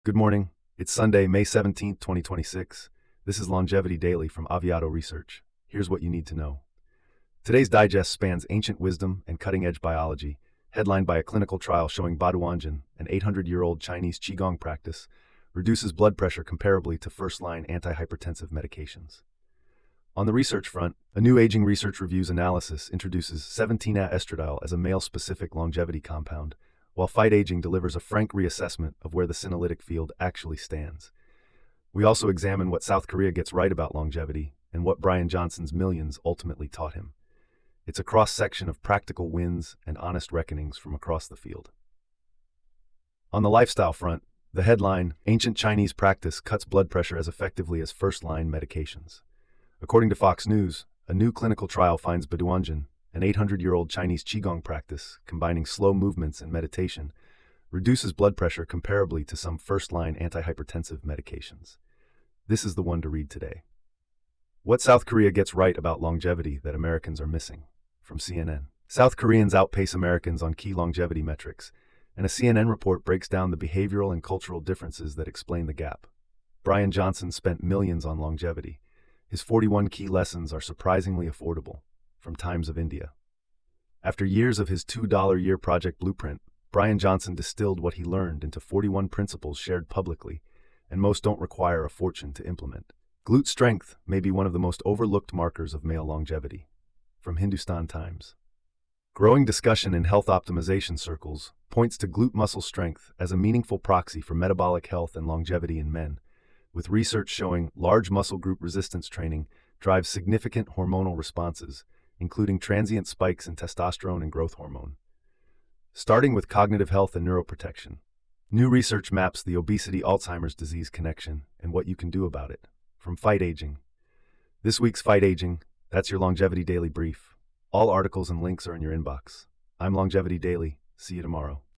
Good morning. It's Sunday, May 17th, 2026. This is Longevity Daily from Aviato Research. Here's what you need to know. Today's digest spans ancient wisdom and cutting-edge biology, headlined by a clinical trial showing Baduanjin, an 800-year-old Chinese Qigong practice, reduces blood pressure comparably to first-line antihypertensive medications. On the research front, a new Aging Research Reviews analysis introduces 17-estradiol as a male-specific longevity compound, while Fight Aging delivers a frank reassessment of where the senolytic field actually stands. We also examine what South Korea gets right about longevity and what Brian Johnson's millions ultimately taught him. It's a cross-section of practical wins and honest reckonings from across the field. On the lifestyle front, the headline, Ancient Chinese Practice Cuts Blood Pressure as Effectively as First-Line Medications. According to Fox News, a new clinical trial finds Baduanjin, an 800-year-old Chinese Qigong practice combining slow movements and meditation, reduces blood pressure comparably to some first-line antihypertensive medications. This is the one to read today. What South Korea gets right about longevity that Americans are missing. From CNN. South Koreans outpace Americans on key longevity metrics, and a CNN report breaks down the behavioral and cultural differences that explain the gap. Brian Johnson spent millions on longevity. His 41 key lessons are surprisingly affordable. From Times of India. After years of his $2-a-year project blueprint, Brian Johnson distilled what he learned into 41 principles shared publicly, and most don't require a fortune to implement. Glute strength may be one of the most overlooked markers of male longevity. From Hindustan Times. Growing discussion in health optimization circles points to glute muscle strength as a meaningful proxy for metabolic health and longevity in men, with research showing large muscle group resistance training drives significant hormonal responses, including transient spikes in testosterone and growth hormone. Starting with cognitive health and neuroprotection, new research maps the obesity-Alzheimer's disease connection and what you can do about it. From Fight Aging. This week's Fight Aging, that's your Longevity Daily brief. All articles and links are in your inbox. I'm Longevity Daily. See you tomorrow.